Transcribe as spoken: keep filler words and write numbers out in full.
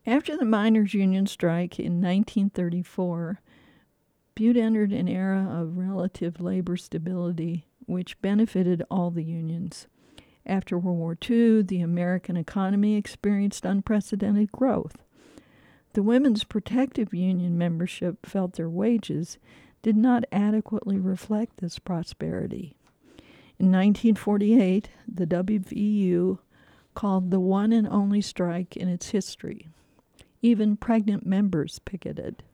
After the miners' union strike in nineteen thirty-four, Butte entered an era of relative labor stability, which benefited all the unions. After World War Two, the American economy experienced unprecedented growth. The Women's Protective Union membership felt their wages did not adequately reflect this prosperity. In nineteen forty-eight, the W V U called the one and only strike in its history. Even pregnant members picketed.